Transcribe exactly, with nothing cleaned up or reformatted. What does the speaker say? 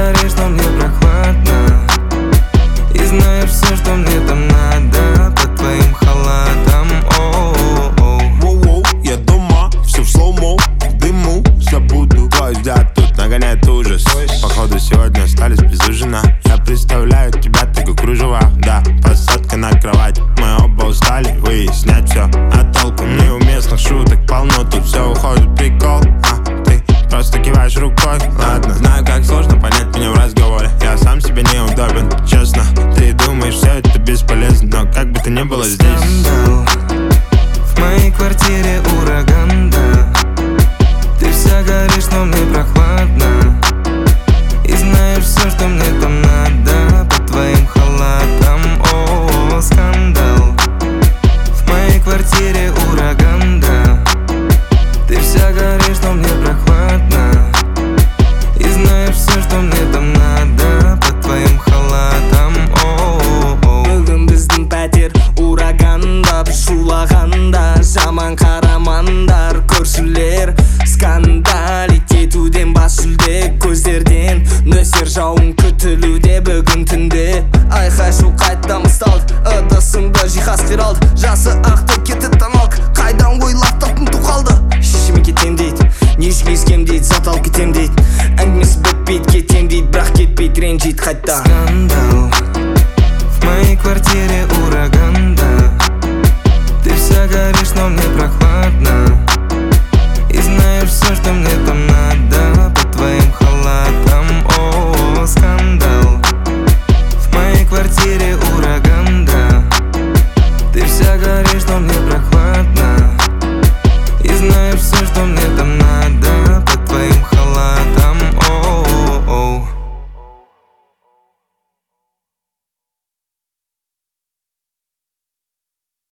горишь, но мне прохладно. И знаешь все, что мне там надо под твоим халатом. Воу-воу, я дома, все в слоумо, в дыму забуду. Твой взгляд тут нагоняет ужас. Походу сегодня остались без ужина. Я представляю тебя так, как кружева. Да, посадка на кровать. Мы оба устали выяснять все. А толком неуместных шуток полно. Тут все уходит прикол. А ты просто киваешь рукой. Ладно, знаю, как сложно понять меня в разговоре. Я сам себе неудобен, честно. Ты думаешь, все это бесполезно, но как бы то ни было здесь. Скандал. В моей квартире ураган, да. Ты вся горишь, но мне прохладно. И знаешь все, что мне там надо под твоим халатом. О, скандал. В моей квартире ураган, да. Ты вся горишь, но мне прохладно. И знаешь все, что мне там надо под твоим халатом. Бүгін біздің пәтер урагандап шулағанда, жаман қарамандар көршілер. Скандалит етуден бас жүлде, көздерден нөсер жауын күтілуде бүгін түнде. Айқай шу қайттан басталды, ыдысыңды жиһаз қиралды. Жасы ақты кетті таналды, қайдан ойлап таптың тұқалды. Шешеме кетем дейді, не үшін ескем дейді, зат алып кетем дейді. Әңгімесі бітпейді, кетем дейді, бірақ кетпейді, ренжиді қайта. Скандал. В моей квартире ураган, да. Ты вся горишь, но мне прохладно. И знаешь все, что мне там надо под твоим халатом. О, скандал. В моей квартире ураган, да. Ты вся горишь, но мне